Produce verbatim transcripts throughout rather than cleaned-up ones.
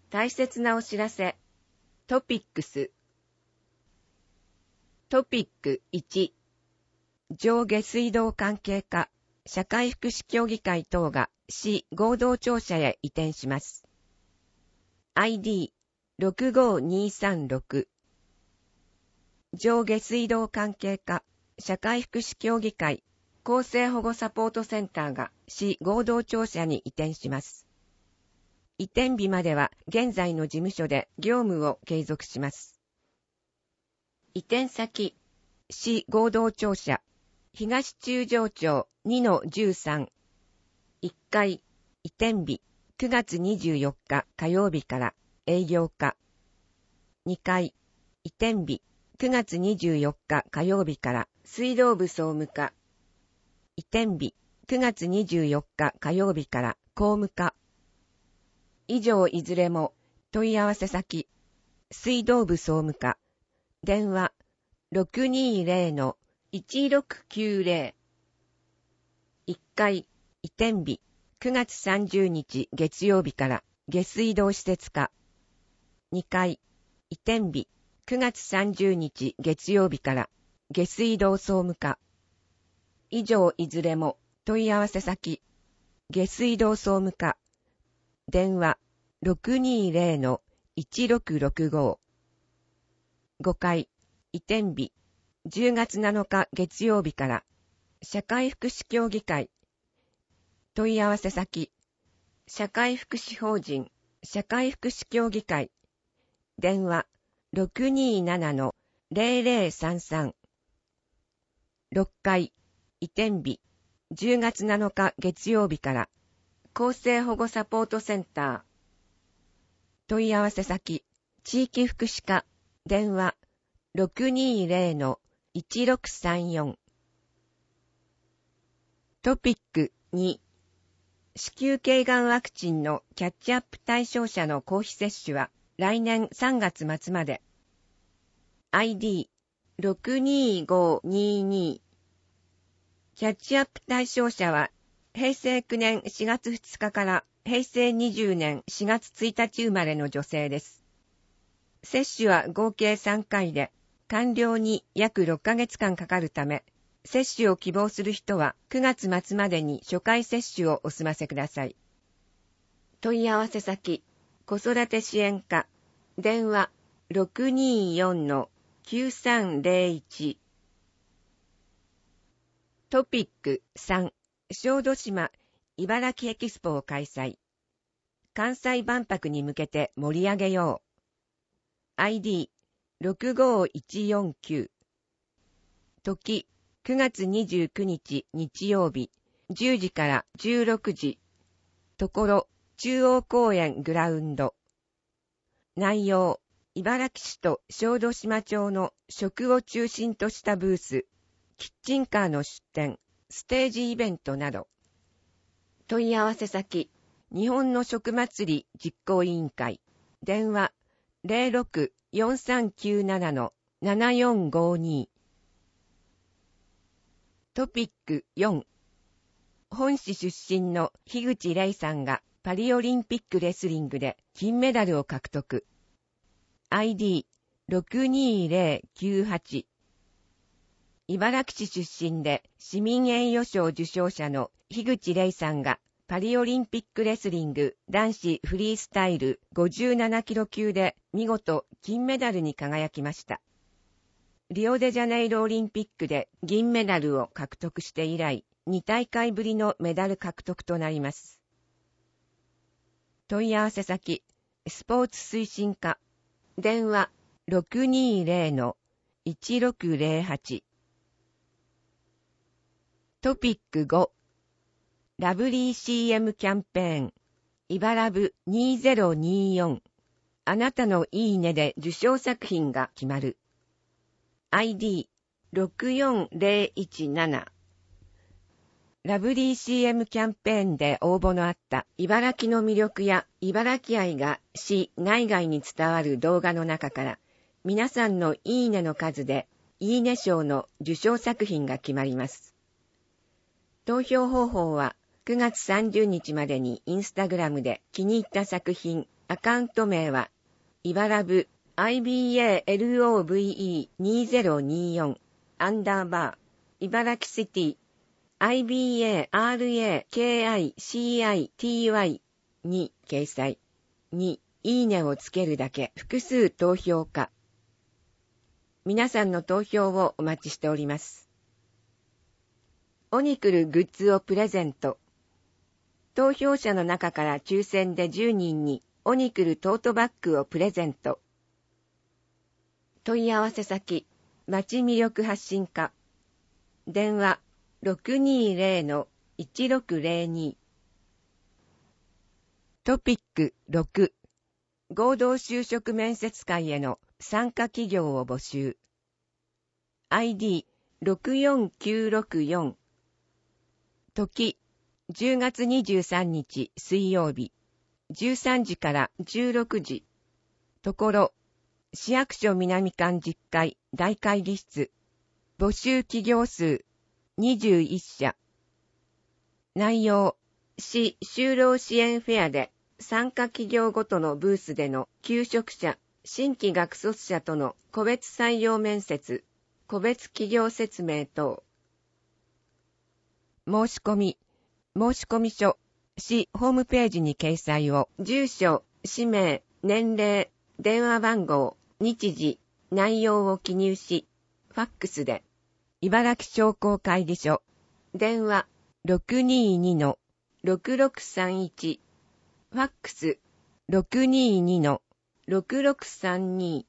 大切なお知らせ。トピックス。トピックいち。上下水道関係課、社会福祉協議会等が市合同庁舎へ移転します。アイディーろくごにさんろく。上下水道関係課、社会福祉協議会、厚生保護サポートセンターが市合同庁舎に移転します。移転日までは現在の事務所で業務を継続します。移転先、市合同庁舎、東中条町 にのじゅうさん。いっかい、移転日、くがつにじゅうよっか火曜日から営業課。にかい、移転日、くがつにじゅうよっか火曜日から水道部総務課。移転日、くがつにじゅうよっか火曜日から公務課。以上いずれも問い合わせ先、水道部総務課、電話 ろくにーぜろのいちろくきゅうぜろ。いっかい、移転日、くがつさんじゅうにち月曜日から下水道施設課。にかい、移転日、くがつさんじゅうにち月曜日から下水道総務課。以上いずれも問い合わせ先、下水道総務課、電話 ろくにーぜろのいちろくろくご。ごかい、移転日、じゅうがつなのか月曜日から社会福祉協議会。問い合わせ先、社会福祉法人社会福祉協議会。電話 ろくにーななのぜろぜろさんさん。ろっかい、移転日、じゅうがつなのか月曜日から厚生保護サポートセンター。問い合わせ先、地域福祉課。電話 ろくにーぜろのいちろくさんよん。トピックに。子宮頸がんワクチンのキャッチアップ対象者の公費接種は来年さんがつ末まで。アイディーろくにーごにーに。キャッチアップ対象者はへいせいきゅうねんしがつふつかからへいせいにじゅうねんしがつついたち生まれの女性です。接種は合計さんかいで、完了に約ろっかげつかんかかるため、接種を希望する人はくがつ末までに初回接種をお済ませください。問い合わせ先、子育て支援課。電話 ろくにーよんのきゅうさんぜろいち。トピックさん。小豆島茨城エキスポを開催。関西万博に向けて盛り上げよう。アイディーろくごいちよんきゅう。時、くがつにじゅうくにち日曜日、じゅうじからじゅうろくじ。ところ、中央公園グラウンド。内容、茨城市と小豆島町の食を中心としたブース、キッチンカーの出店、ステージイベントなど。問い合わせ先、日本の食祭り実行委員会。電話 ぜろろくよんさんきゅうななのななよんごに。トピックよん。本市出身の樋口玲さんがパリオリンピックレスリングで金メダルを獲得。アイディーろくにーぜろきゅうはち。茨城市出身で市民栄誉賞受賞者の樋口玲さんがパリオリンピックレスリング男子フリースタイルごじゅうななキロ級で見事金メダルに輝きました。リオデジャネイロオリンピックで銀メダルを獲得して以来、にだいかいぶりのメダル獲得となります。問い合わせ先、スポーツ推進課。電話 ろくにーぜろのいちろくぜろはち。トピックご。ラブリー シーエム キャンペーン。イバラブにせんにじゅうよん。あなたのいいねで受賞作品が決まる。アイディーろくよんぜろいちなな。ラブリー シーエム キャンペーンで応募のあった茨城の魅力や茨城愛が市内外に伝わる動画の中から皆さんのいいねの数でいいね賞の受賞作品が決まります。投票方法はくがつさんじゅうにちまでにインスタグラムで気に入った作品、 アカウント名は、イバラブ アイビーエーエルオーブイイーにせんにじゅうよん アンダーバー、茨城シティ、アイビーエーアールエーケーアイシーアイティーワイ に掲載。に、いいねをつけるだけ、複数投票可。皆さんの投票をお待ちしております。オニクルグッズをプレゼント。投票者の中から抽選でじゅうにんにオニクルトートバッグをプレゼント。問い合わせ先、町魅力発信課。電話 ろくにーぜろのいちろくぜろに。トピックろく。合同就職面接会への参加企業を募集。アイディーろくよんきゅうろくよん。時、じゅうがつにじゅうさんにち水曜日、じゅうさんじからじゅうろくじ。ところ、市役所南館じゅっかい大会議室。募集企業数にじゅういっしゃ。内容、市就労支援フェアで参加企業ごとのブースでの求職者、新規学卒者との個別採用面接、個別企業説明等。申し込み、申込書、市ホームページに掲載を、住所、氏名、年齢、電話番号、日時、内容を記入し、ファックスで、茨城商工会議所、電話 ろくにーにのろくろくさんいち、ファックス ろくにーにのろくろくさんに。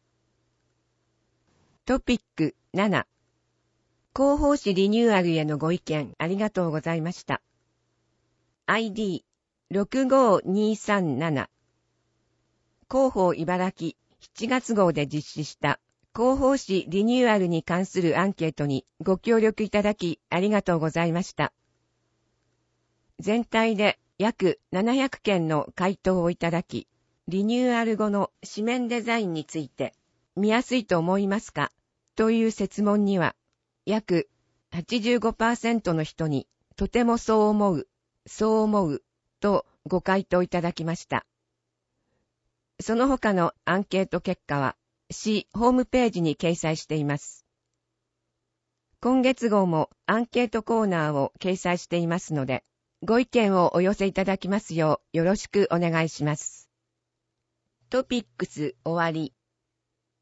トピックなな。広報誌リニューアルへのご意見ありがとうございました。アイディーろくごにさんなな。広報茨城しちがつ号で実施した広報誌リニューアルに関するアンケートにご協力いただきありがとうございました。全体で約ななひゃくけんの回答をいただき、リニューアル後の紙面デザインについて見やすいと思いますかという設問には、約 はちじゅうごパーセント の人にとてもそう思う、そう思うとご回答いただきました。その他のアンケート結果は市ホームページに掲載しています。今月号もアンケートコーナーを掲載していますので、ご意見をお寄せいただきますようよろしくお願いします。トピックス終わり。